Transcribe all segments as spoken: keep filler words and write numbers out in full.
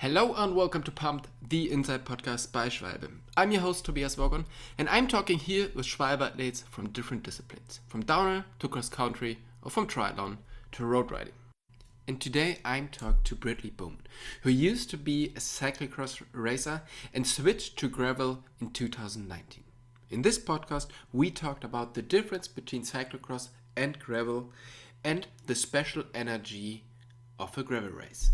Hello and welcome to Pumped, the Inside Podcast by Schwalbe. I'm your host Tobias Wogon, and I'm talking here with Schwalbe athletes from different disciplines, from downhill to cross country or from triathlon to road riding. And today I'm talking to Britley Bowman, who used to be a cyclocross racer and switched to gravel in two thousand nineteen. In this podcast we talked about the difference between cyclocross and gravel and the special energy of a gravel race.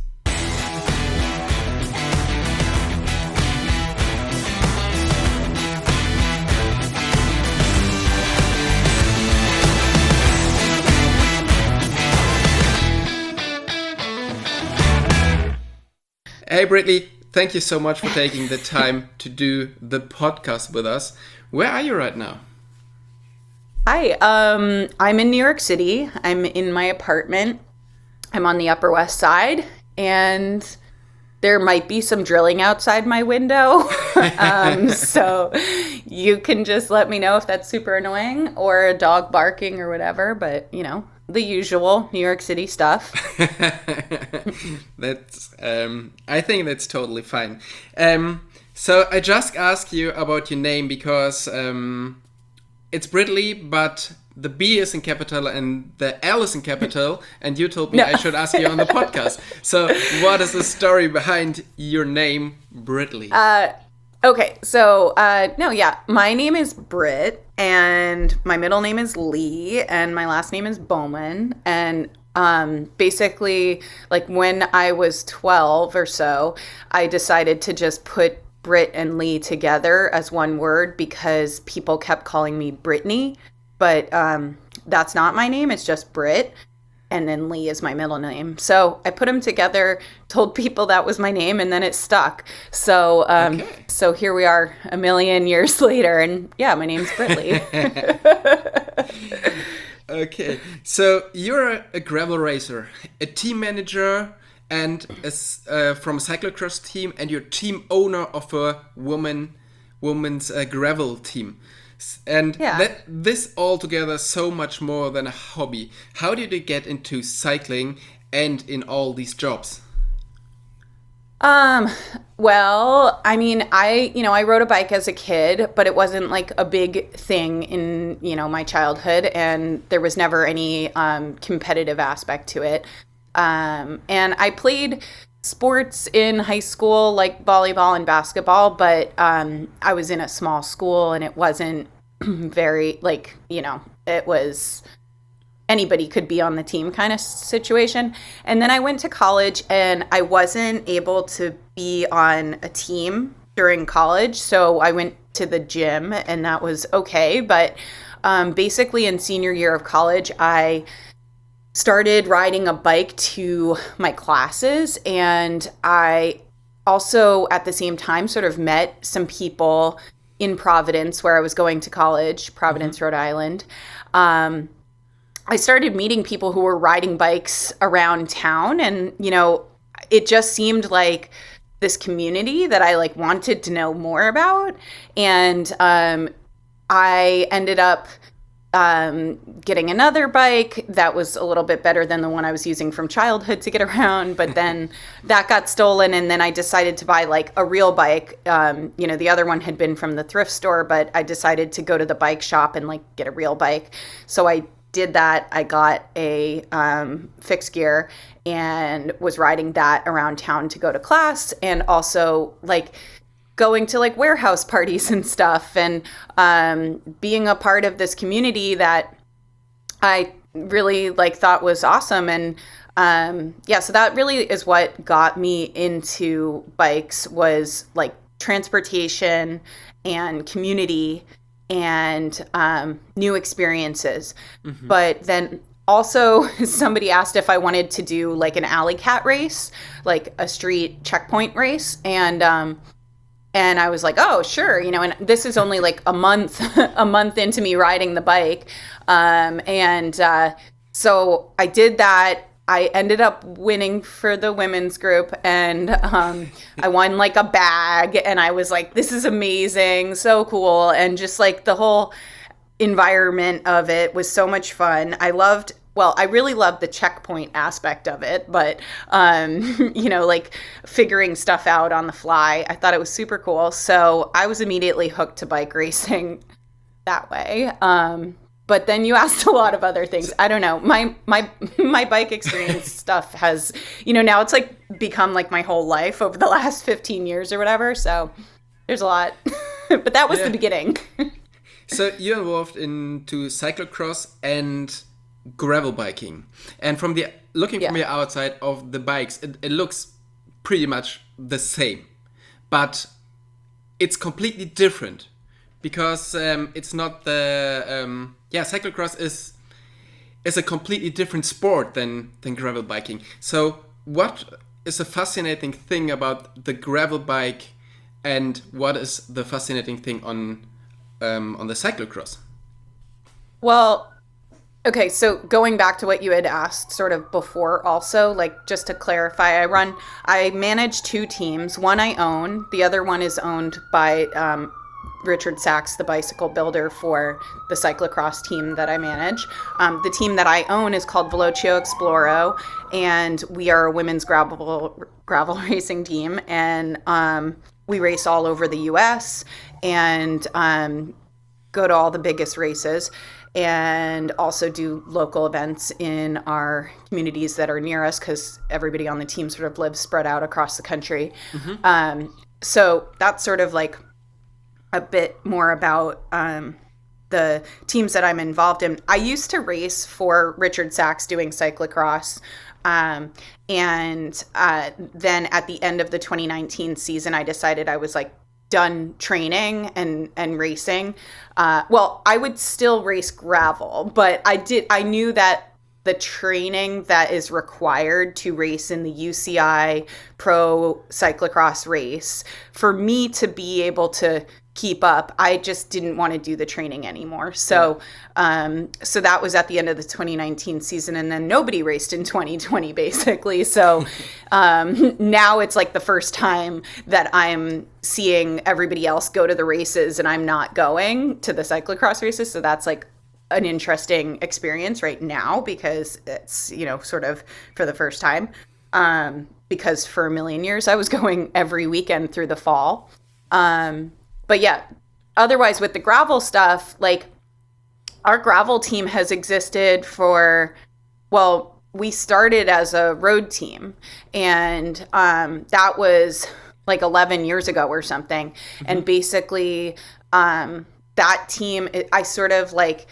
Hey Britley, thank you so much for taking the time to do the podcast with us. Where are you right now? Hi, um, I'm in New York City. I'm in my apartment. I'm on the Upper West Side, and there might be some drilling outside my window. um, so you can just let me know if that's super annoying or a dog barking or whatever, but you know, the usual New York City stuff. That's, um, I think that's totally fine. Um, so I just asked you about your name because um, it's Britley, but the B is in capital and the L is in capital, and you told me no. I should ask you on the podcast. So what is the story behind your name, Britley? Uh, okay, so uh, no, yeah, my name is Brit, and my middle name is Lee, and my last name is Bowman, and um, basically, like when I was twelve or so, I decided to just put Brit and Lee together as one word because people kept calling me Brittany. But um, that's not my name. It's just Brit. And then Lee is my middle name. So I put them together, told people that was my name, and then it stuck. So um, okay. so here we are a million years later. And yeah, my name's Britley. Okay. So you're a, a gravel racer, a team manager, and a, uh, from a cyclocross team, and you're team owner of a woman, woman's uh, gravel team. And yeah. that this all together so much more than a hobby. How did you get into cycling and in all these jobs? Um, well, I mean, I, you know, I rode a bike as a kid, but it wasn't like a big thing in, you know, my childhood, and there was never any um, competitive aspect to it. Um, and I played sports in high school, like volleyball and basketball, but um, I was in a small school and it wasn't very, like, you know, it was anybody could be on the team kind of situation. And then I went to college and I wasn't able to be on a team during college. So I went to the gym and that was okay. But um, basically in senior year of college, I started riding a bike to my classes, and I also at the same time sort of met some people in Providence where I was going to college, Providence, mm-hmm. Rhode Island. Um, I started meeting people who were riding bikes around town, and you know, it just seemed like this community that I like wanted to know more about, and um, I ended up Um, getting another bike that was a little bit better than the one I was using from childhood to get around, but then that got stolen, and then I decided to buy like a real bike. Um, you know, the other one had been from the thrift store, but I decided to go to the bike shop and like get a real bike. So I did that. I got a um, fixed gear and was riding that around town to go to class, and also like going to like warehouse parties and stuff, and um, being a part of this community that I really like thought was awesome. And um, yeah, so that really is what got me into bikes, was like transportation and community and um, new experiences. Mm-hmm. But then also somebody asked if I wanted to do like an alley cat race, like a street checkpoint race. And um, And I was like, oh, sure. You know, and this is only like a month, a month into me riding the bike. Um, and uh, so I did that. I ended up winning for the women's group, and um, I won like a bag, and I was like, this is amazing. So cool. And just like the whole environment of it was so much fun. I loved well, I really love the checkpoint aspect of it, but, um, you know, like figuring stuff out on the fly. I thought it was super cool. So I was immediately hooked to bike racing that way. Um, but then you asked a lot of other things. I don't know. My, my, my bike experience stuff has, you know, now it's like become like my whole life over the last fifteen years or whatever. So there's a lot, but that was yeah. the beginning. So you're involved into cyclocross and gravel biking, and from the looking yeah. from the outside of the bikes, it, it looks pretty much the same, but it's completely different because um, it's not the um, yeah cyclocross is is a completely different sport than than gravel biking. So what is a fascinating thing about the gravel bike, and what is the fascinating thing on um, on the cyclocross? Well, okay, so going back to what you had asked sort of before also, like just to clarify, I run, I manage two teams. One I own, the other one is owned by um, Richard Sachs, the bicycle builder for the cyclocross team that I manage. Um, the team that I own is called Velocio Exploro, and we are a women's gravel gravel racing team, and um, we race all over the U S and um, go to all the biggest races, and also do local events in our communities that are near us because everybody on the team sort of lives spread out across the country. Mm-hmm. Um, so that's sort of like a bit more about um, the teams that I'm involved in. I used to race for Richard Sachs doing cyclocross. Um, and uh, then at the end of the twenty nineteen season, I decided I was like done training and, and racing. Uh, well, I would still race gravel, but I did, I knew that the training that is required to race in the U C I Pro Cyclocross race, for me to be able to keep up, I just didn't want to do the training anymore. So, um, so that was at the end of the twenty nineteen season, and then nobody raced in twenty twenty basically. So, um, now it's like the first time that I'm seeing everybody else go to the races and I'm not going to the cyclocross races. So that's like an interesting experience right now because it's, you know, sort of for the first time. Um, because for a million years I was going every weekend through the fall. Um, But yeah, otherwise with the gravel stuff, like our gravel team has existed for, well, we started as a road team, and um, that was like eleven years ago or something. Mm-hmm. And basically um, that team, it, I sort of like,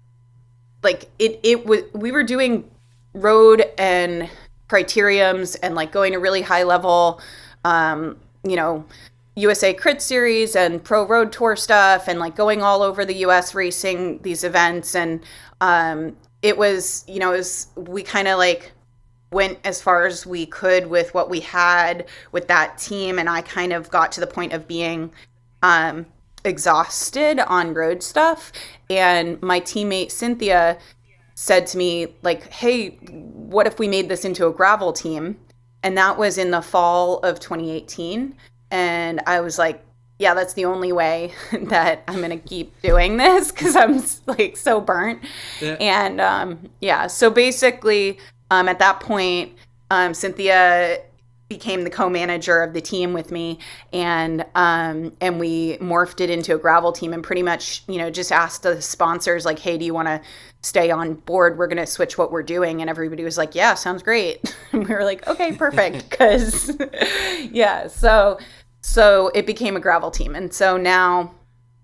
like it, it was, we were doing road and criteriums and like going to really high level, um, you know, U S A Crit Series and Pro Road Tour stuff, and like going all over the U S racing these events. And um, it was, you know, it was, we kind of like went as far as we could with what we had with that team. And I kind of got to the point of being um, exhausted on road stuff. And my teammate Cynthia said to me, like, hey, what if we made this into a gravel team? And that was in the fall of twenty eighteen. And I was like, yeah, that's the only way that I'm going to keep doing this because I'm like so burnt. Yeah. And um, yeah, so basically um, at that point, um, Cynthia became the co-manager of the team with me, and um, and we morphed it into a gravel team and pretty much, you know, just asked the sponsors like, hey, do you want to stay on board? We're going to switch what we're doing. And everybody was like, yeah, sounds great. And we were like, okay, perfect. Because yeah, so So it became a gravel team. And so now,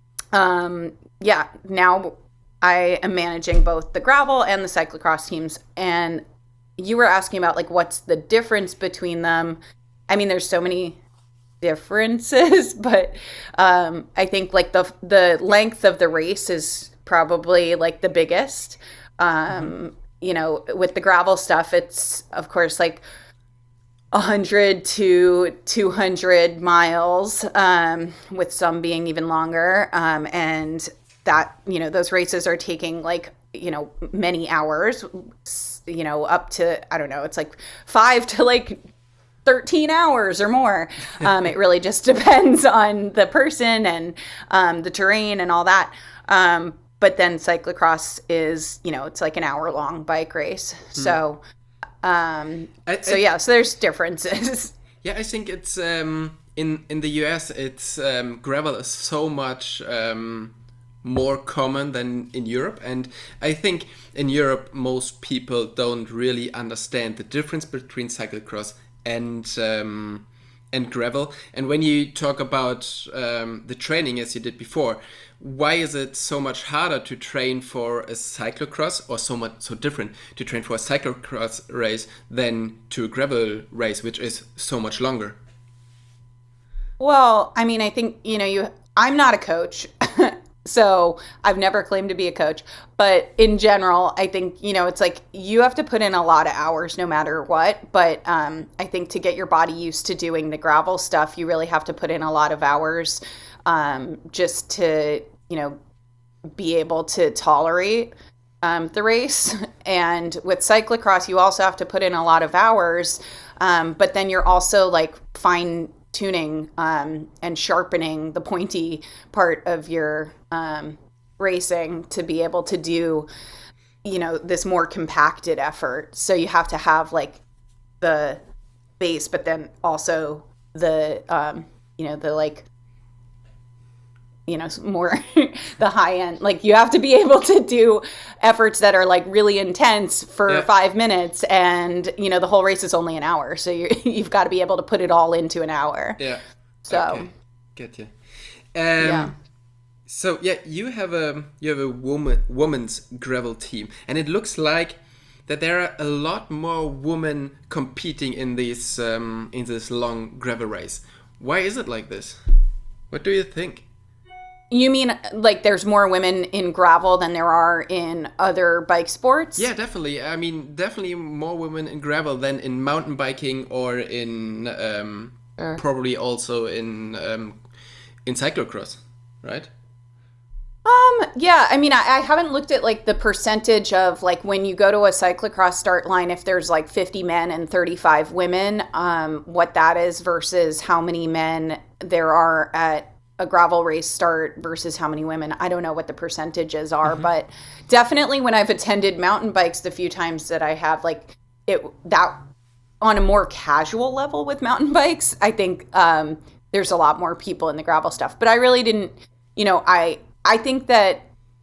um, yeah, now I am managing both the gravel and the cyclocross teams. And you were asking about like, what's the difference between them? I mean, there's so many differences, but um, I think like the, the length of the race is probably like the biggest. Um, mm-hmm. You know, with the gravel stuff, it's of course like one hundred to two hundred miles, um, with some being even longer. Um, and that, you know, those races are taking like, you know, many hours, you know, up to, I don't know, it's like five to like thirteen hours or more. Um, it really just depends on the person and um, the terrain and all that. Um, but then cyclocross is, you know, it's like an hour long bike race. Mm. So, um, I, so I, yeah, so there's differences. Yeah, I think it's um, in in the U S. It's um, gravel is so much um, more common than in Europe, and I think in Europe most people don't really understand the difference between cyclocross and um, and gravel. And when you talk about um, the training as you did before, why is it so much harder to train for a cyclocross, or so much so different to train for a cyclocross race than to a gravel race, which is so much longer? Well, I mean, I think, you know, you I'm not a coach. So I've never claimed to be a coach, but in general, I think, you know, it's like you have to put in a lot of hours no matter what. But um, I think to get your body used to doing the gravel stuff, you really have to put in a lot of hours um, just to, you know, be able to tolerate um, the race. And with cyclocross, you also have to put in a lot of hours, um, but then you're also like fine tuning um, and sharpening the pointy part of your um, racing to be able to do, you know, this more compacted effort. So you have to have like the base, but then also the, um, you know, the like, you know, more the high end. Like you have to be able to do efforts that are like really intense for yeah. five minutes, and you know the whole race is only an hour, so you you've got to be able to put it all into an hour. Yeah. So. Okay. Get you. Um, yeah. So yeah, you have a you have a woman women's gravel team, and it looks like that there are a lot more women competing in this um, in this long gravel race. Why is it like this? What do you think? You mean like there's more women in gravel than there are in other bike sports? Yeah, definitely. I mean, definitely more women in gravel than in mountain biking or in um, uh. probably also in um, in cyclocross, right? Um, yeah, I mean, I, I haven't looked at like the percentage of like when you go to a cyclocross start line, if there's like fifty men and thirty-five women, um, what that is versus how many men there are at a gravel race start versus how many women. I don't know what the percentages are, mm-hmm. but definitely when I've attended mountain bikes the few times that I have, like it that on a more casual level with mountain bikes, I think um, there's a lot more people in the gravel stuff. But I really didn't, you know, I I think that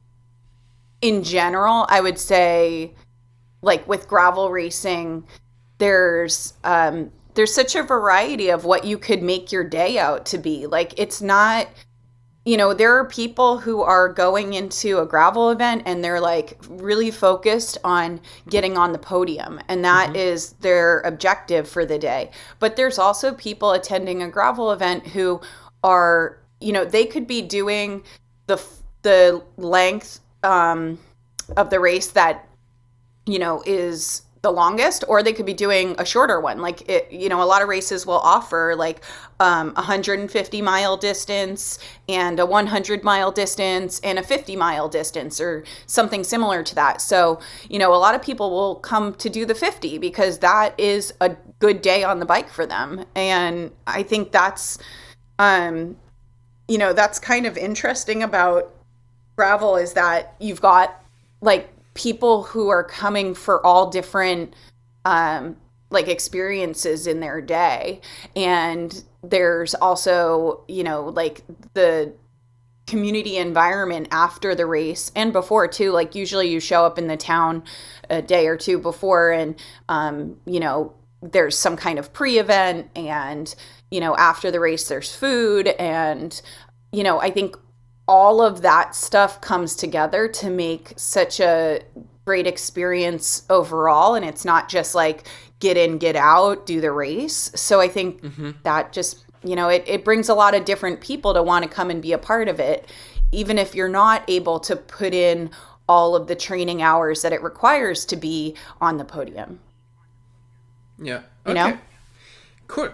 in general, I would say like with gravel racing, there's um, there's such a variety of what you could make your day out to be. Like, it's not, you know, there are people who are going into a gravel event and they're like really focused on getting on the podium, and that mm-hmm. is their objective for the day. But there's also people attending a gravel event who are, you know, they could be doing the the length um, of the race that, you know, is the longest, or they could be doing a shorter one. Like, it, you know, a lot of races will offer like um, a one hundred fifty mile distance and a one hundred mile distance and a fifty mile distance or something similar to that. So, you know, a lot of people will come to do the fifty because that is a good day on the bike for them. And I think that's, um, you know, that's kind of interesting about gravel, is that you've got like people who are coming for all different um, like experiences in their day. And there's also, you know, like the community environment after the race and before too. Like, usually you show up in the town a day or two before, and, um, you know, there's some kind of pre-event, and, you know, after the race there's food. And, you know, I think all of that stuff comes together to make such a great experience overall. And it's not just like get in, get out, do the race. So I think mm-hmm. that just, you know, it, it brings a lot of different people to want to come and be a part of it, even if you're not able to put in all of the training hours that it requires to be on the podium. Yeah. Okay. You know? Cool.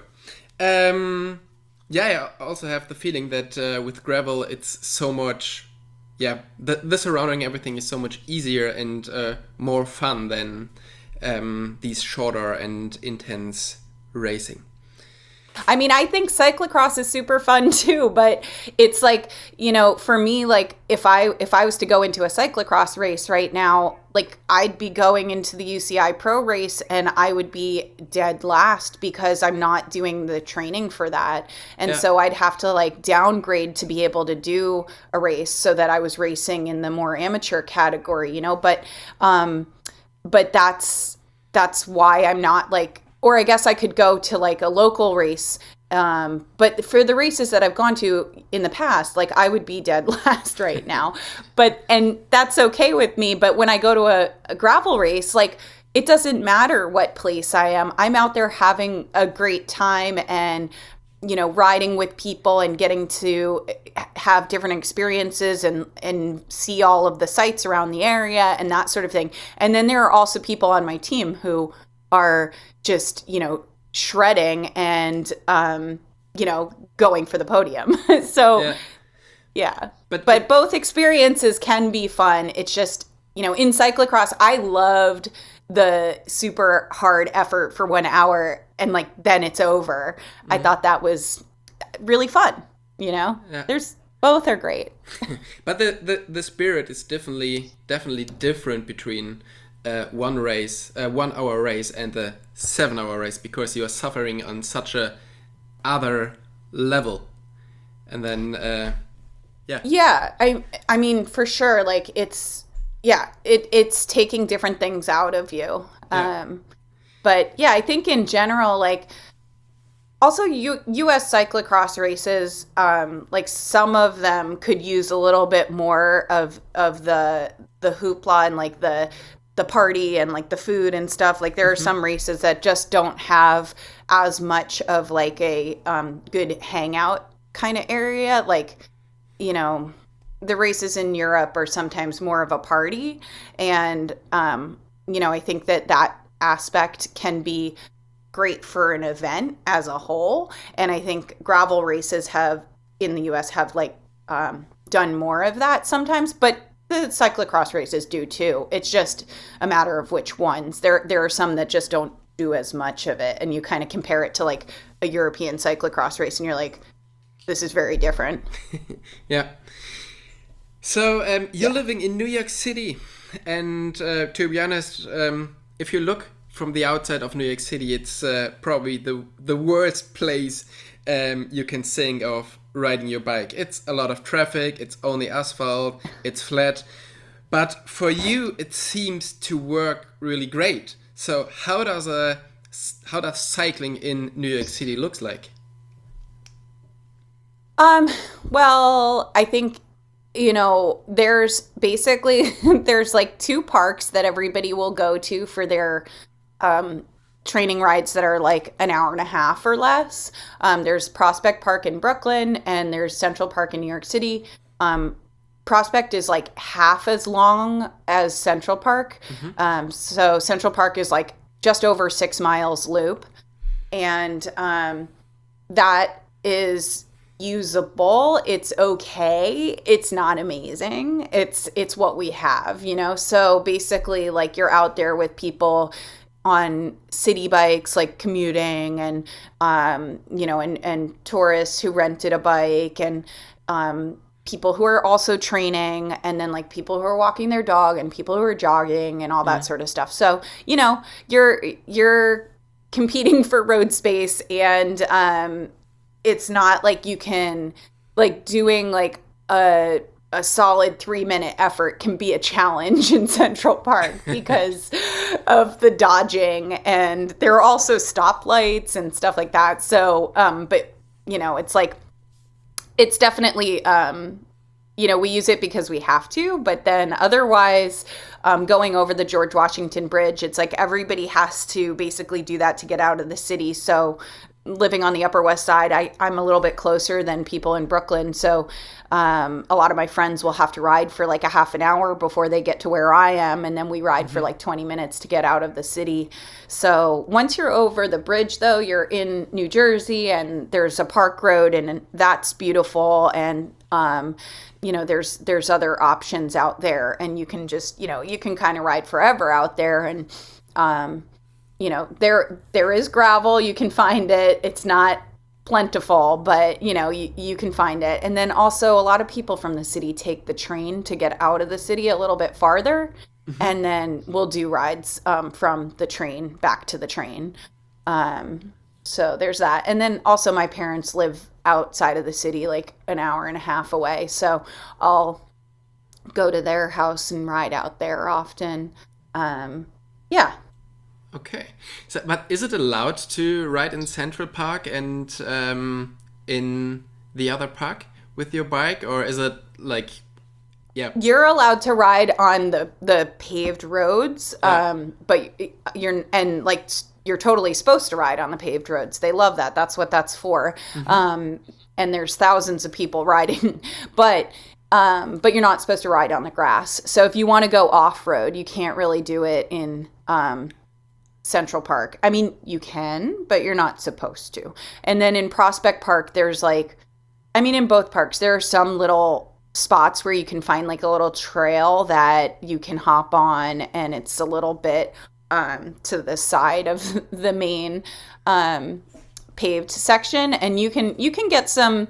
Um, Yeah, I also have the feeling that uh, with gravel, it's so much, yeah, the, the surrounding everything is so much easier and uh, more fun than um, these shorter and intense racing. I mean, I think cyclocross is super fun too, but it's like, you know, for me, like if I if I was to go into a cyclocross race right now, like I'd be going into the U C I Pro race and I would be dead last because I'm not doing the training for that. And Yeah. so I'd have to like downgrade to be able to do a race so that I was racing in the more amateur category, you know, but um but that's that's why I'm not like, or I guess I could go to like a local race. Um, but for the races that I've gone to in the past, like I would be dead last right now. But, and that's okay with me. But when I go to a, a gravel race, like it doesn't matter what place I am. I'm out there having a great time and, you know, riding with people and getting to have different experiences and, and see all of the sights around the area and that sort of thing. And then there are also people on my team who are just, you know, shredding and, um, you know, going for the podium. so, Yeah. yeah. But- But, but both experiences can be fun. It's just, you know, in cyclocross, I loved the super hard effort for one hour and like then it's over. I thought that was really fun, you know? Yeah. There's both are great. But the, the, the spirit is definitely definitely different between uh, one race, uh, one hour race and the seven hour race because you are suffering on such a other level. And then, uh, yeah. Yeah, I I mean for sure like it's yeah, it it's taking different things out of you. Yeah. Um but yeah, I think in general like also U- U.S. cyclocross races, um, like some of them could use a little bit more of of the the hoopla and like the the party and like the food and stuff. Like there are some races that just don't have as much of like a um, good hangout kind of area. Like, you know, the races in Europe are sometimes more of a party, and um, you know, I think that that aspect can be great for an event as a whole. And I think gravel races have in the U S have like um, done more of that sometimes, but the cyclocross races do too. It's just a matter of which ones. There there are some that just don't do as much of it. And you kind of compare it to like a European cyclocross race and you're like, this is very different. Yeah. So um, you're living in New York City, and uh, to be honest, um, if you look from the outside of New York City, it's uh, probably the the worst place um, you can think of riding your bike. It's a lot of traffic. It's only asphalt. It's flat. But for you, it seems to work really great. So how does a how does cycling in New York City looks like? Um, well, I think, you know, there's basically, there's like two parks that everybody will go to for their um, training rides that are like an hour and a half or less. Um, there's Prospect Park in Brooklyn and there's Central Park in New York City. Um, Prospect is like half as long as Central Park. Mm-hmm. Um, so Central Park is like just over six miles loop. And um, that is usable. It's okay. It's not amazing. It's it's what we have, you know? So basically like you're out there with people on city bikes, like commuting and, um, you know, and, and tourists who rented a bike and um, people who are also training and then like people who are walking their dog and people who are jogging and all that yeah. sort of stuff. So, you know, you're, you're competing for road space and um, it's not like you can like doing like a a solid three minute effort can be a challenge in Central Park because of the dodging and there are also stoplights and stuff like that. So, um, but you know, it's like, it's definitely, um, you know, we use it because we have to, but then otherwise, um, going over the George Washington Bridge, it's like everybody has to basically do that to get out of the city. So living on the Upper West Side, I, I'm a little bit closer than people in Brooklyn. So um, a lot of my friends will have to ride for like a half an hour before they get to where I am. And then we ride mm-hmm. for like twenty minutes to get out of the city. So once you're over the bridge, though, you're in New Jersey and there's a park road and that's beautiful. And, um, you know, there's there's other options out there and you can just, you know, you can kind of ride forever out there. And, um, you know, there there is gravel. You can find it. It's not plentiful, but you know, you, you can find it. And then also a lot of people from the city take the train to get out of the city a little bit farther. Mm-hmm. And then we'll do rides um, from the train back to the train. Um, so there's that. And then also my parents live outside of the city, like an hour and a half away. So I'll go to their house and ride out there often. Um, yeah. Okay. So, but is it allowed to ride in Central Park and um, in the other park with your bike? Or is it like, yeah. You're allowed to ride on the, the paved roads, Yeah. um, but you're, and like, you're totally supposed to ride on the paved roads. They love that. That's what that's for. Mm-hmm. Um, and there's thousands of people riding, but, um, but you're not supposed to ride on the grass. So if you want to go off road, you can't really do it in, um, Central Park. I mean, you can, but you're not supposed to. And then in Prospect Park, there's like, I mean, in both parks, there are some little spots where you can find like a little trail that you can hop on, and it's a little bit um, to the side of the main um, paved section, and you can you can get some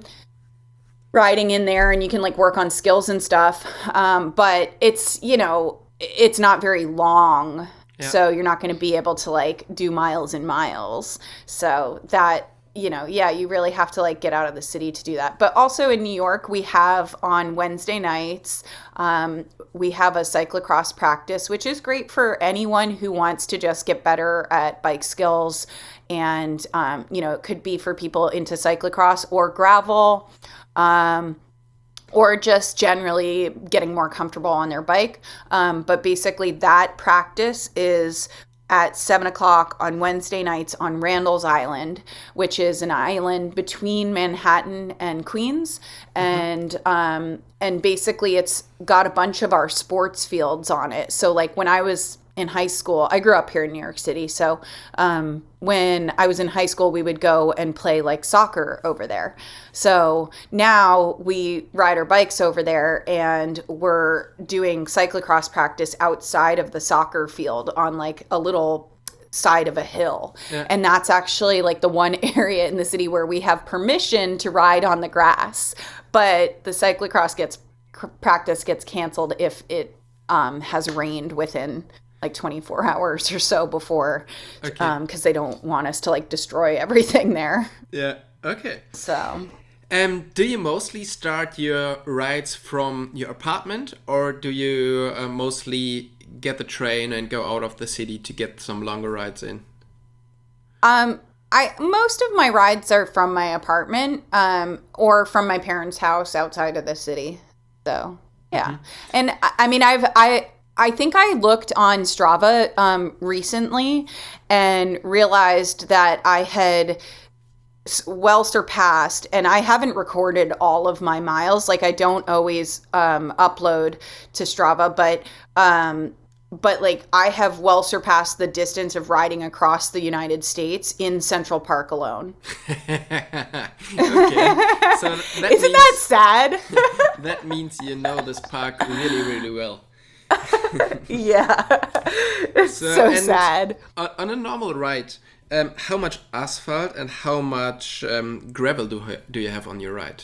riding in there, and you can like work on skills and stuff. Um, but it's you know it's not very long. Yeah. So you're not going to be able to like do miles and miles. So that, you know, yeah, you really have to like get out of the city to do that. But also in New York, we have on Wednesday nights, um, we have a cyclocross practice, which is great for anyone who wants to just get better at bike skills. And, um, you know, it could be for people into cyclocross or gravel. Um, or just generally getting more comfortable on their bike. Um, but basically that practice is at seven o'clock on Wednesday nights on Randall's Island, which is an island between Manhattan and Queens. Mm-hmm. And um, and basically it's got a bunch of our sports fields on it. So like when I was in high school, I grew up here in New York City. So um, when I was in high school, we would go and play like soccer over there. So now we ride our bikes over there, and we're doing cyclocross practice outside of the soccer field on like a little side of a hill. Yeah. And that's actually like the one area in the city where we have permission to ride on the grass. But the cyclocross gets practice gets canceled if it um, has rained within like twenty-four hours or so before, okay. um, because they don't want us to like destroy everything there. Yeah. Okay. So. Um, do you mostly start your rides from your apartment, or do you uh, mostly get the train and go out of the city to get some longer rides in? Um, I most of my rides are from my apartment, um, or from my parents' house outside of the city. So yeah, mm-hmm. and I mean I've I. I think I looked on Strava um, recently and realized that I had well surpassed, and I haven't recorded all of my miles. Like I don't always um, upload to Strava, but um, but like I have well surpassed the distance of riding across the United States in Central Park alone. Okay, so that isn't means, that sad? That means you know this park really, really well. Yeah, it's so, so sad. On a normal ride, um, how much asphalt and how much um, gravel do do you have on your ride?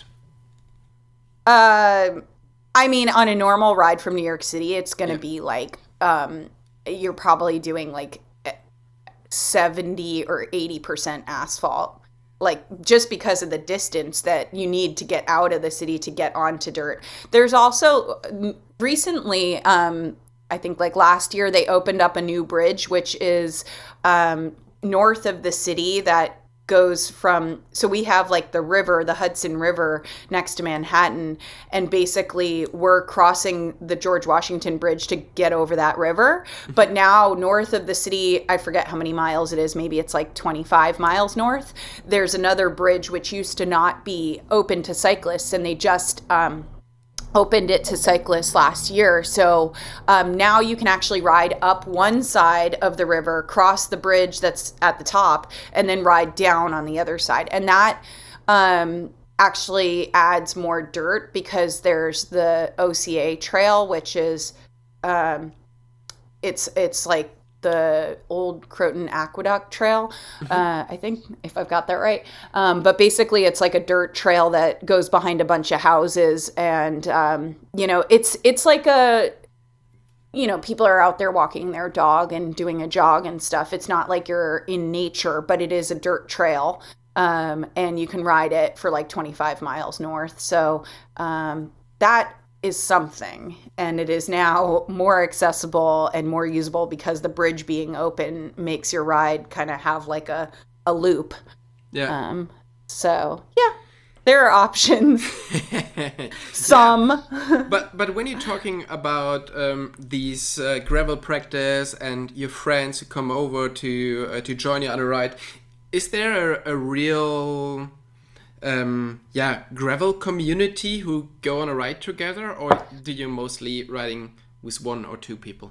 Uh, I mean, on a normal ride from New York City, it's going to yeah. be like um, you're probably doing like seventy or eighty percent asphalt. Like just because of the distance that you need to get out of the city to get onto dirt. There's also recently, um, I think like last year, they opened up a new bridge, which is um, north of the city that goes from, so we have like the river, the Hudson River next to Manhattan, and basically we're crossing the George Washington Bridge to get over that river. But now north of the city, I forget how many miles it is, maybe it's like twenty-five miles north, there's another bridge which used to not be open to cyclists, and they just um, opened it to cyclists last year. So um, now you can actually ride up one side of the river, cross the bridge that's at the top, and then ride down on the other side. And that um, actually adds more dirt because there's the O C A trail, which is um, it's it's like the old Croton Aqueduct Trail. Mm-hmm. Uh, I think if I've got that right. Um, but basically, it's like a dirt trail that goes behind a bunch of houses, and um, you know, it's it's like a, you know, people are out there walking their dog and doing a jog and stuff. It's not like you're in nature, but it is a dirt trail, um, and you can ride it for like twenty-five miles north. So um, that is something, and it is now more accessible and more usable because the bridge being open makes your ride kind of have like a, a loop. Yeah. Um, so yeah, there are options. Some. but but when you're talking about um, these uh, gravel practice and your friends who come over to uh, to join you on a ride, is there a, a real Um, yeah, gravel community who go on a ride together, or do you mostly riding with one or two people?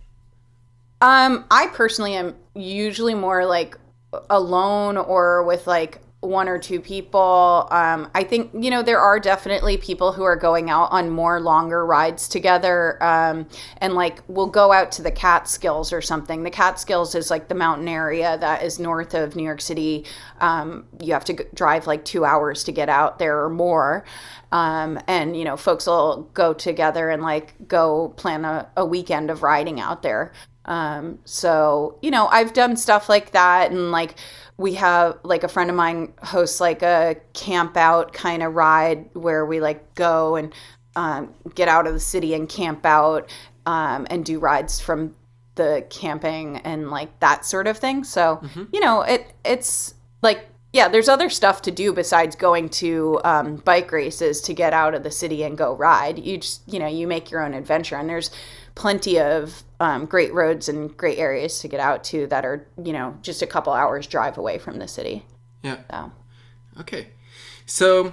Um, I personally am usually more like alone or with like one or two people. Um, I think, you know, there are definitely people who are going out on more longer rides together. Um, and like we'll go out to the Catskills or something. The Catskills is like the mountain area that is north of New York City. Um, you have to g- drive like two hours to get out there or more. Um, and, you know, folks will go together and like go plan a, a weekend of riding out there. Um, so, you know, I've done stuff like that, and like we have like a friend of mine hosts like a camp out kind of ride where we like go and um, get out of the city and camp out um, and do rides from the camping and like that sort of thing. So, mm-hmm. you know, it it's like, yeah, there's other stuff to do besides going to um, bike races to get out of the city and go ride. You just, you know, you make your own adventure, and there's plenty of um, great roads and great areas to get out to that are, you know, just a couple hours drive away from the city. Yeah. So. Okay. So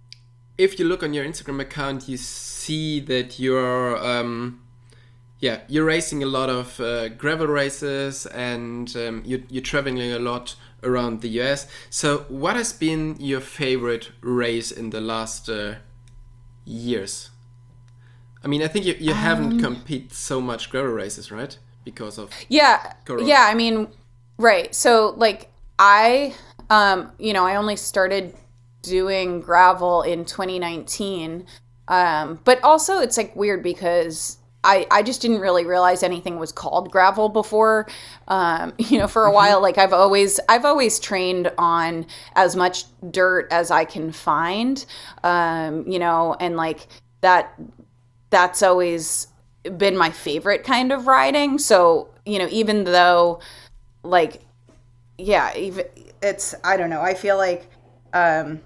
if you look on your Instagram account, you see that you're, um, yeah, you're racing a lot of uh, gravel races, and um, you're, you're traveling a lot around the U S. So what has been your favorite race in the last uh, years? I mean, I think you, you um, haven't competed so much gravel races, right? Because of yeah, Corona. Yeah. I mean, right. So, like, I, um, you know, I only started doing gravel in twenty nineteen, um, but also it's like weird because I, I just didn't really realize anything was called gravel before. Um, you know, for a mm-hmm. while, like I've always I've always trained on as much dirt as I can find. Um, you know, and like that. That's always been my favorite kind of riding. So, you know, even though like, yeah, even it's, I don't know. I feel like, um,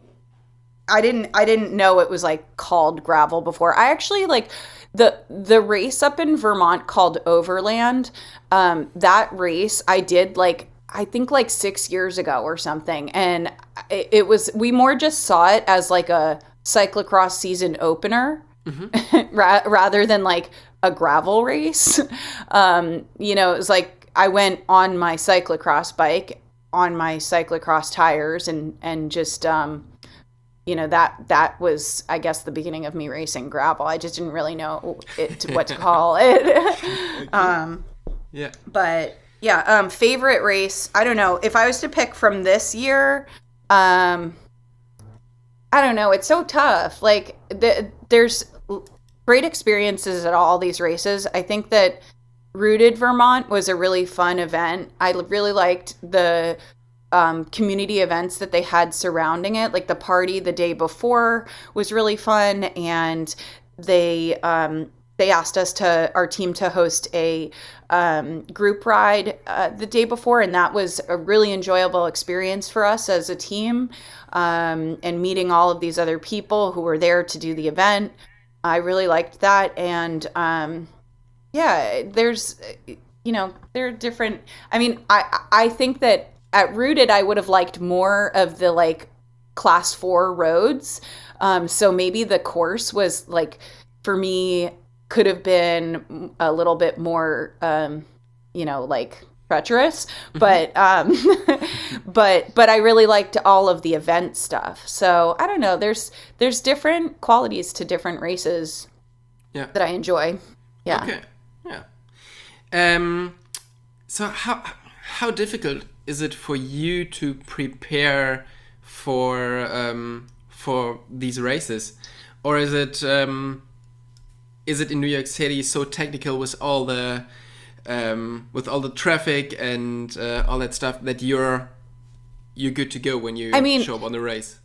I didn't, I didn't know it was like called gravel before. I actually like the, the race up in Vermont called Overland. Um, that race I did like, I think like six years ago or something. And it, it was, we more just saw it as like a cyclocross season opener. Mm-hmm. Ra- rather than like a gravel race. Um, you know, it was like I went on my cyclocross bike on my cyclocross tires and, and just, um, you know, that, that was, I guess, the beginning of me racing gravel. I just didn't really know it, what to call it. um, yeah. But yeah, um, favorite race. I don't know if I was to pick from this year, um, I don't know. It's so tough. Like the, there's great experiences at all these races. I think that Rooted Vermont was a really fun event. I really liked the um, community events that they had surrounding it. Like the party the day before was really fun, and they um, they asked us to our team to host a um, group ride uh, the day before, and that was a really enjoyable experience for us as a team. Um, and meeting all of these other people who were there to do the event. I really liked that. And um, yeah, there's, you know, there are different, I mean, I, I think that at Rooted, I would have liked more of the like class four roads. Um, so maybe the course was like, for me, could have been a little bit more, um, you know, like treacherous, but um but but I really liked all of the event stuff. So I don't know, there's there's different qualities to different races yeah that I enjoy. Yeah. Okay. Yeah. Um So how how difficult is it for you to prepare for um, for these races, or is it um, is it in New York City so technical with all the um, with all the traffic and uh, all that stuff that you're you're good to go when you I mean, show up on the race?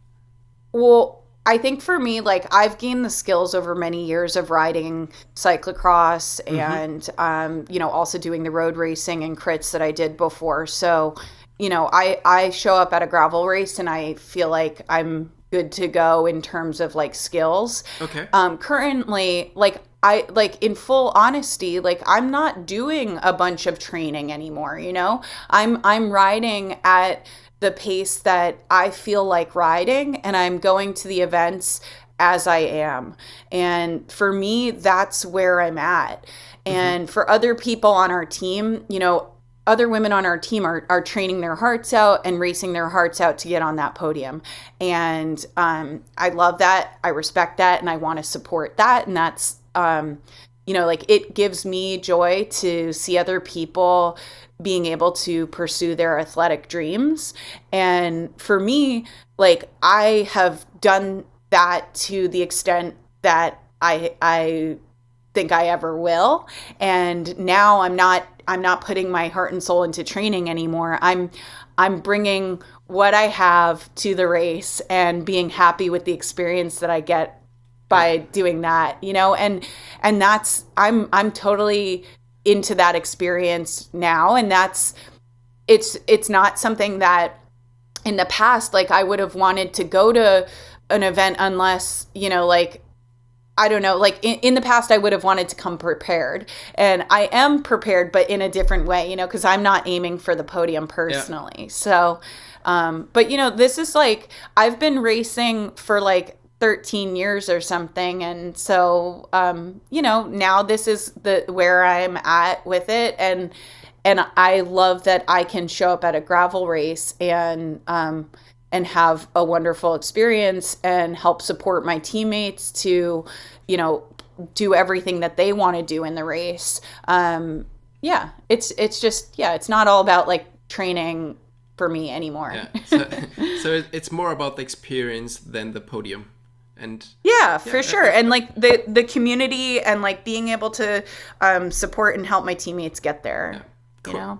Well, I think for me, like I've gained the skills over many years of riding cyclocross and, mm-hmm. um, you know, also doing the road racing and crits that I did before. So, you know, I, I show up at a gravel race and I feel like I'm good to go in terms of like skills. Okay. Um, currently, like I like in full honesty, like I'm not doing a bunch of training anymore, you know, I'm, I'm riding at the pace that I feel like riding, and I'm going to the events as I am. And for me, that's where I'm at. And mm-hmm. for other people on our team, you know, other women on our team are, are training their hearts out and racing their hearts out to get on that podium. And um, I love that. I respect that. And I want to support that. And that's, um, you know, like it gives me joy to see other people being able to pursue their athletic dreams. And for me, like I have done that to the extent that I I think I ever will. And now I'm not I'm not putting my heart and soul into training anymore. I'm I'm bringing what I have to the race and being happy with the experience that I get by doing that, you know, and and that's I'm I'm totally into that experience now. And that's it's it's not something that in the past, like I would have wanted to go to an event unless, you know, like I don't know, like in, in the past I would have wanted to come prepared, and I am prepared, but in a different way, you know, because I'm not aiming for the podium personally. Yeah. So um but you know, this is like I've been racing for like thirteen years or something, and so um you know, now this is the where I'm at with it, and and I love that I can show up at a gravel race and um and have a wonderful experience and help support my teammates to, you know, do everything that they want to do in the race. Um yeah, it's it's just yeah, it's not all about like training for me anymore. Yeah. So, so it's more about the experience than the podium. And yeah, for yeah, sure. And like the the community and like being able to um, support and help my teammates get there. Yeah, cool. You know.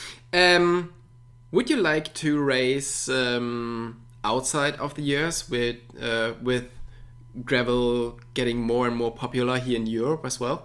Um, would you like to race um, outside of the U S with uh, with gravel getting more and more popular here in Europe as well?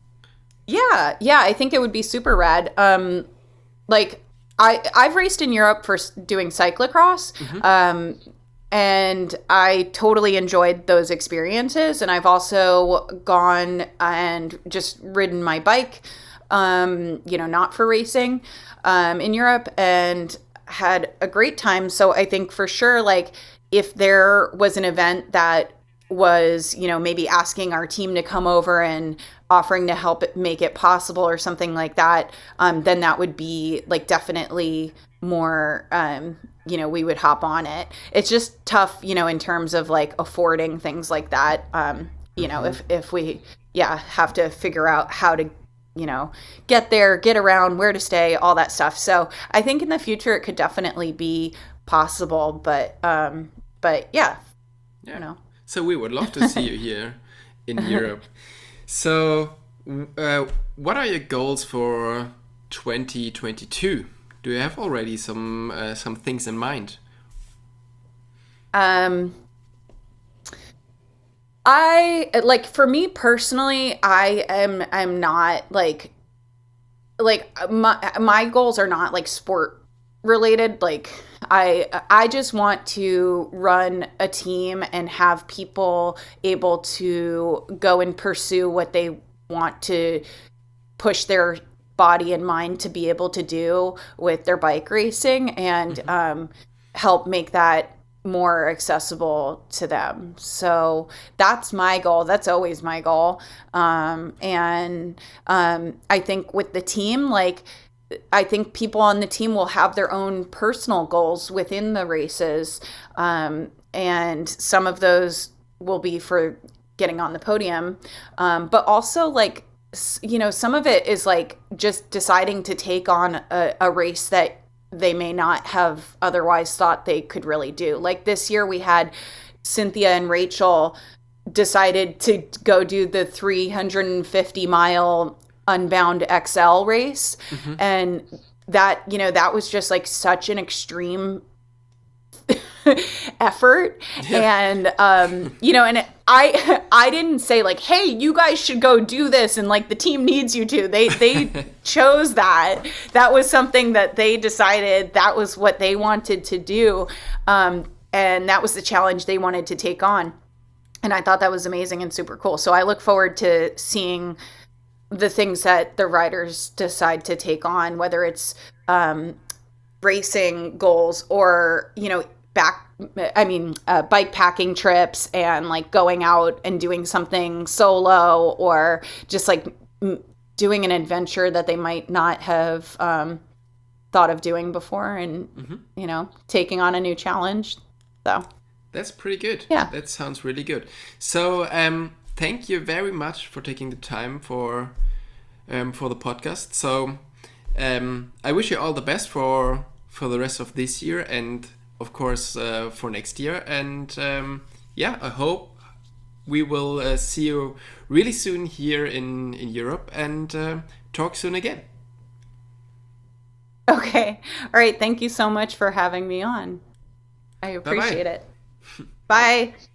Yeah, yeah. I think it would be super rad. Um, like I I've raced in Europe for doing cyclocross. Mm-hmm. Um, And I totally enjoyed those experiences. And I've also gone and just ridden my bike, um, you know, not for racing, um, in Europe, and had a great time. So I think for sure, like if there was an event that was, you know, maybe asking our team to come over and offering to help it make it possible or something like that, um, then that would be like definitely more, um, you know, we would hop on it. It's just tough, you know, in terms of like affording things like that. Um, you know, mm-hmm. if, if we, yeah, have to figure out how to, you know, get there, get around, where to stay, all that stuff. So I think in the future it could definitely be possible, but, um, but yeah, yeah. you know. So we would love to see you here in Europe. So uh, what are your goals for twenty twenty-two? Do you have already some uh, some things in mind? Um, I like for me personally, I am I'm not like like my my goals are not like sport related. Like I I just want to run a team and have people able to go and pursue what they want to push their body and mind to be able to do with their bike racing, and mm-hmm. um, help make that more accessible to them. So that's my goal. That's always my goal. Um, and um, I think with the team, like, I think people on the team will have their own personal goals within the races. Um, and some of those will be for getting on the podium. Um, but also like s- you know, some of it is like just deciding to take on a, a race that they may not have otherwise thought they could really do. Like this year we had Cynthia and Rachel decided to go do the three hundred fifty mile Unbound X L race. Mm-hmm. And that, you know, that was just like such an extreme effort. Yeah. And, um, you know, and I, I didn't say like, hey, you guys should go do this. And like the team needs you to, they, they chose that. That was something that they decided that was what they wanted to do. Um, and that was the challenge they wanted to take on. And I thought that was amazing and super cool. So I look forward to seeing the things that the riders decide to take on, whether it's um, racing goals or, you know, back, I mean, uh, bike packing trips and like going out and doing something solo, or just like m- doing an adventure that they might not have um, thought of doing before, and, mm-hmm. you know, taking on a new challenge. So that's pretty good. Yeah. That sounds really good. So um, thank you very much for taking the time for um, for the podcast. So um, I wish you all the best for for the rest of this year, and of course uh, for next year. And um, yeah, I hope we will uh, see you really soon here in, in Europe, and uh, talk soon again. Okay. All right. Thank you so much for having me on. I appreciate Bye-bye. it. Bye.